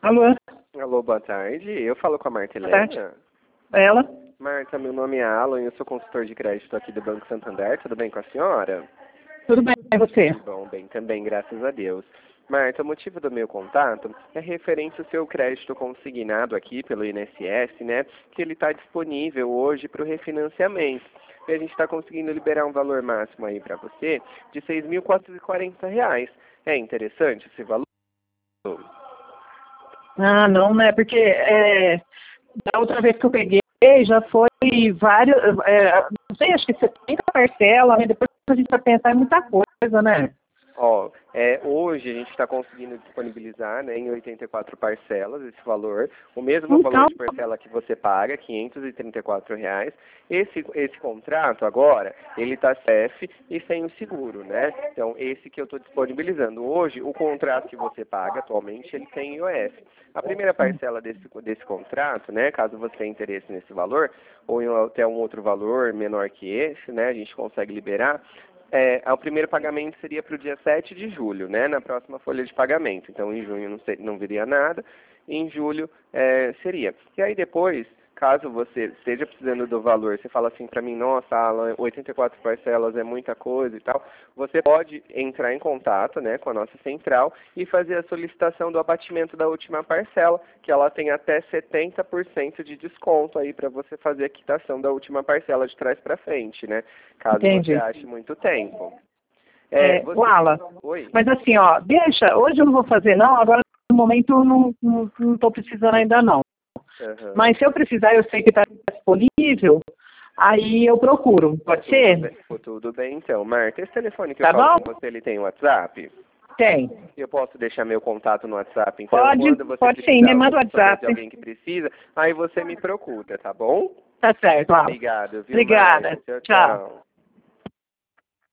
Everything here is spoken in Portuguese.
Alô? Alô, boa tarde. Eu falo com a Marta Boa tarde. Helena. Ela? Marta, meu nome é Alan e eu sou consultor de crédito aqui do Banco Santander. Tudo bem com a senhora? Tudo bem, e você? Que bom, bem também, graças a Deus. Marta, o motivo do meu contato é referente ao seu crédito consignado aqui pelo INSS, né? Que ele está disponível hoje para o refinanciamento. E a gente está conseguindo liberar um valor máximo aí para você de R$ 6.440. É interessante esse valor? Ah, não, né? Porque da outra vez que eu peguei, já foi vários, não sei, acho que 70 parcelas, né? Depois a gente vai pensar em muita coisa, né? Ó, hoje a gente está conseguindo disponibilizar, né, em 84 parcelas esse valor, o mesmo Então, valor de parcela que você paga, R$ 534. Esse contrato agora, ele está CEF e sem o seguro, né? Então, esse que eu estou disponibilizando. Hoje, o contrato que você paga atualmente, ele tem IOF. A primeira parcela desse contrato, né, caso você tenha interesse nesse valor, ou em até um outro valor menor que esse, né, a gente consegue liberar. O primeiro pagamento seria para o dia 7 de julho, né, na próxima folha de pagamento. Então, em junho não viria nada, em julho seria. E aí depois, caso você esteja precisando do valor, você fala assim para mim, nossa, Alan, 84 parcelas é muita coisa e tal, você pode entrar em contato, né, com a nossa central e fazer a solicitação do abatimento da última parcela, que ela tem até 70% de desconto aí para você fazer a quitação da última parcela de trás para frente, né, caso entendi. você ache muito tempo. Alan, Oi? mas assim, ó, deixa, hoje eu não vou fazer não, agora no momento eu não tô precisando ainda não. Uhum. Mas se eu precisar, eu sei que está disponível, aí eu procuro, pode ser? Tudo bem, então. Marta, esse telefone que Tá eu falo bom? com você, ele tem WhatsApp? Tem. Eu posso deixar meu contato no WhatsApp, então quando você Pode sim, precisar, me eu manda o tô sabendo de WhatsApp. alguém que precisa, aí você me procura, tá bom? Tá certo, Alan. Obrigado, viu, Obrigada. Marta? Tchau, Tchau. tchau.